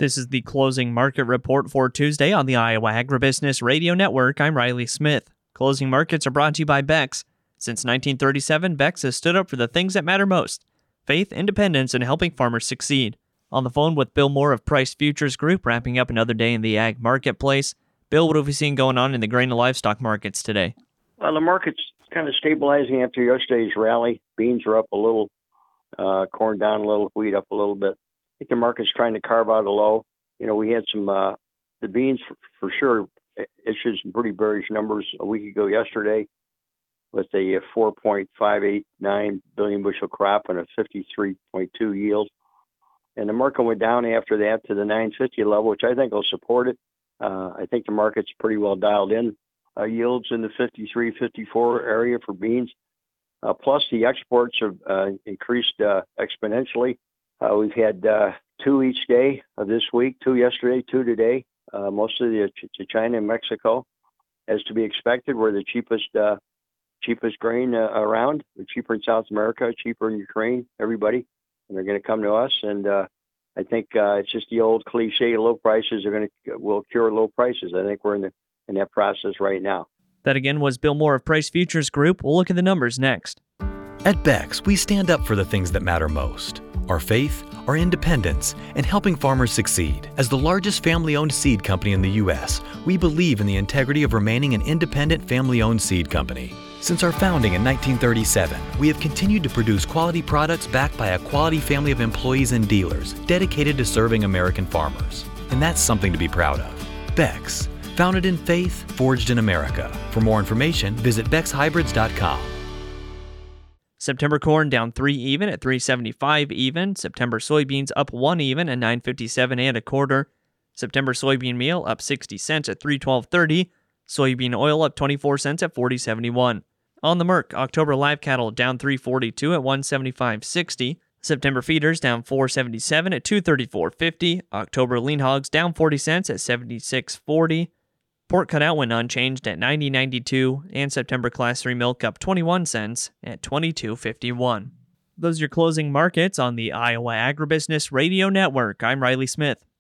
This is the closing market report for Tuesday on the Iowa Agribusiness Radio Network. I'm Riley Smith. Closing markets are brought to you by Beck's. Since 1937, Beck's has stood up for the things that matter most: faith, independence, and helping farmers succeed. On the phone with Bill Moore of Price Futures Group, wrapping up another day in the ag marketplace. Bill, what have we seen going on in the grain and livestock markets today? Well, the market's kind of stabilizing after yesterday's rally. Beans are up a little, corn down a little, wheat up a little bit. I think the market's trying to carve out a low. We had some, the beans for sure issued some pretty bearish numbers a week ago yesterday with a 4.589 billion bushel crop and a 53.2 yield. And the market went down after that to the 950 level, which I think will support it. I think the market's pretty well dialed in. Yields in the 53, 54 area for beans. Plus, the exports have increased exponentially. We've had 2 each day of this week, 2 yesterday, 2 today, mostly to China and Mexico, as to be expected. We're the cheapest grain around. We're cheaper in South America, cheaper in Ukraine, everybody. And they're going to come to us. And I think it's just the old cliche, low prices will cure low prices. I think we're in that process right now. That again was Bill Moore of Price Futures Group. We'll look at the numbers next. At Beck's, we stand up for the things that matter most: our faith, our independence, and helping farmers succeed. As the largest family-owned seed company in the U.S., we believe in the integrity of remaining an independent family-owned seed company. Since our founding in 1937, we have continued to produce quality products backed by a quality family of employees and dealers dedicated to serving American farmers. And that's something to be proud of. Beck's, founded in faith, forged in America. For more information, visit beckshybrids.com. September corn down 3 even at 375 even. September soybeans up 1 even at 957 and a quarter. September soybean meal up 60 cents at 312.30. Soybean oil up 24 cents at 40.71. On the Merck, October live cattle down 342 at 175.60. September feeders down 477 at 234.50. October lean hogs down 40 cents at 76.40. Pork cutout went unchanged at 90.92, and September Class 3 milk up 21 cents at 22.51. Those are your closing markets on the Iowa Agribusiness Radio Network. I'm Riley Smith.